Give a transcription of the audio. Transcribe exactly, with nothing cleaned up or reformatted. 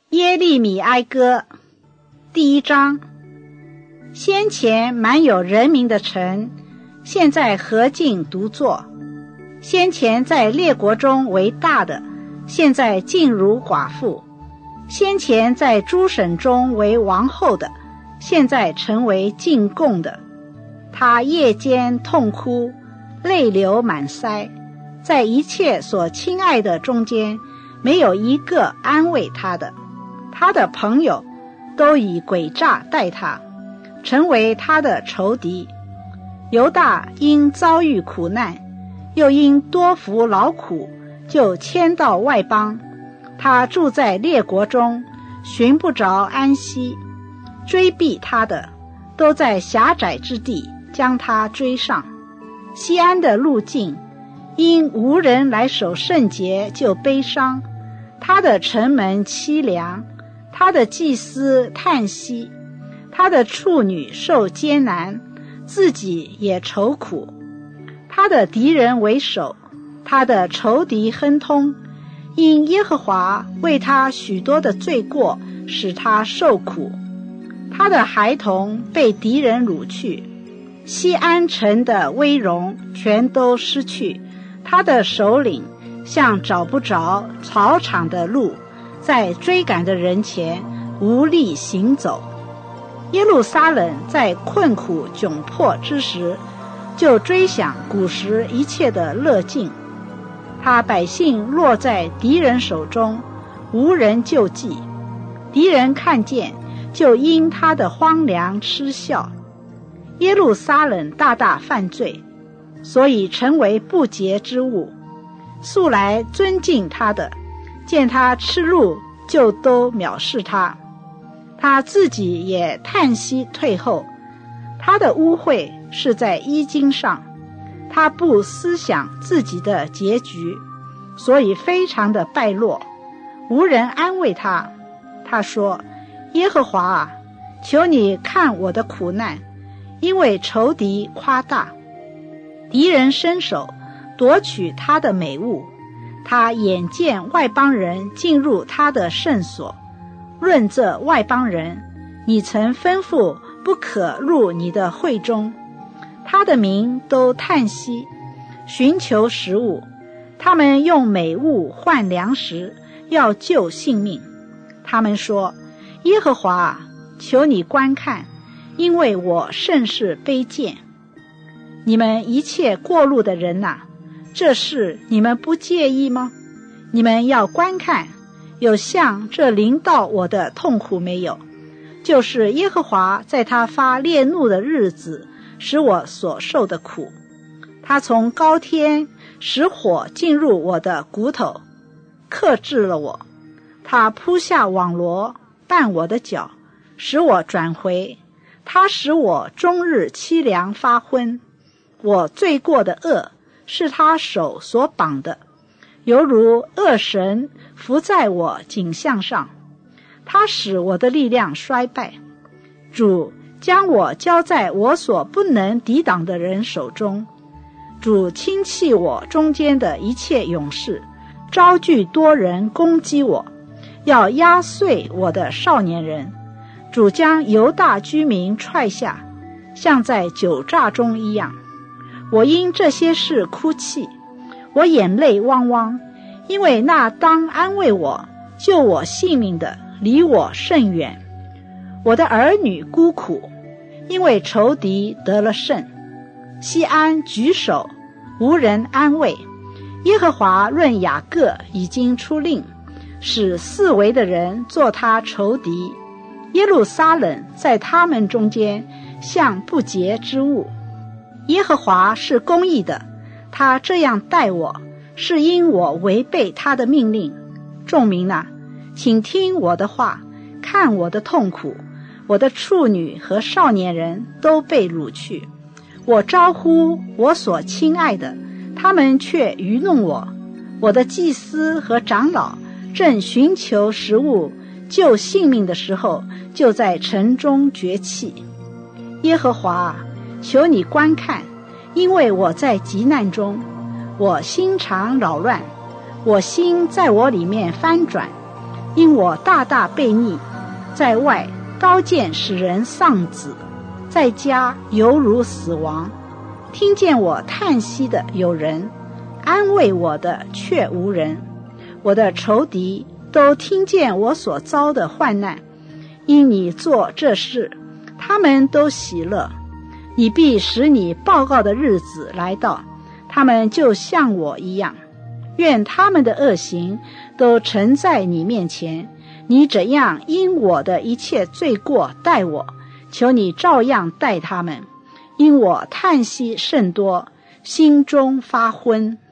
耶利米哀歌第一章。先前满有人民的城，现在何竟独坐？先前在列国中为大的，现在竟如寡妇；先前在诸省中为王后的，现在成为进贡的。他夜间痛哭，泪流满腮，在一切所亲爱的中间，没有一个安慰他的。他的朋友都以诡诈待他，成为他的仇敌。犹大因遭遇苦难，又因多服劳苦，就迁到外邦。他住在列国中，寻不着安息。追避他的，都在狭窄之地将他追上。西安的路径，因无人来守圣节，就悲伤。他的城门凄凉，他的祭司叹息，他的处女受艰难，自己也愁苦。他的敌人为首，他的仇敌亨通，因耶和华为他许多的罪过，使他受苦。他的孩童被敌人掳去，西安城的威荣全都失去。他的首领像找不着草场的鹿，在追赶的人前无力行走。耶路撒冷在困苦窘迫之时，就追想古时一切的乐境。他百姓落在敌人手中，无人救济。敌人看见，就因他的荒凉嗤笑。耶路撒冷大大犯罪，所以成为不洁之物。素来尊敬他的，见他吃路，就都藐视他。他自己也叹息退后。他的污秽是在衣襟上，他不思想自己的结局，所以非常的败落，无人安慰他。他说：耶和华啊，求你看我的苦难，因为仇敌夸大，敌人伸手夺取他的美物。他眼见外邦人进入他的圣所，论这外邦人，你曾吩咐不可入你的会中。他的民都叹息，寻求食物，他们用美物换粮食，要救性命。他们说：耶和华啊，求你观看，因为我甚是卑贱。你们一切过路的人哪，这事你们不介意吗？你们要观看，有像这临到我的痛苦没有？就是耶和华在他发烈怒的日子，使我所受的苦。他从高天使火进入我的骨头，克制了我。他铺下网罗，绊我的脚，使我转回。他使我终日凄凉发昏。我罪过的恶是他手所绑的，犹如恶神伏在我颈项上。他使我的力量衰败。主将我交在我所不能抵挡的人手中。主轻弃我中间的一切勇士，招聚多人攻击我，要压碎我的少年人。主将犹大居民踹下，像在酒榨中一样。我因这些事哭泣，我眼泪汪汪，因为那当安慰我救我性命的离我甚远。我的儿女孤苦，因为仇敌得了胜。西安举手，无人安慰。耶和华论雅各已经出令，使四围的人做他仇敌。耶路撒冷在他们中间像不洁之物。耶和华是公义的，他这样待我，是因我违背他的命令。众民啊，请听我的话，看我的痛苦。我的处女和少年人都被掳去。我招呼我所亲爱的，他们却愚弄我。我的祭司和长老正寻求食物救性命的时候，就在城中绝气。耶和华，求你观看，因为我在急难中，我心肠扰乱，我心在我里面翻转。 因我大大悖逆，在外刀剑使人丧子，在家犹如死亡。听见我叹息的有人，安慰我的却无人。我的仇敌都听见我所遭的患难，因你做这事，他们都喜乐。你必使你报告的日子来到，他们就像我一样。愿他们的恶行都呈在你面前，你怎样因我的一切罪过待我，求你照样待他们。因我叹息甚多，心中发昏。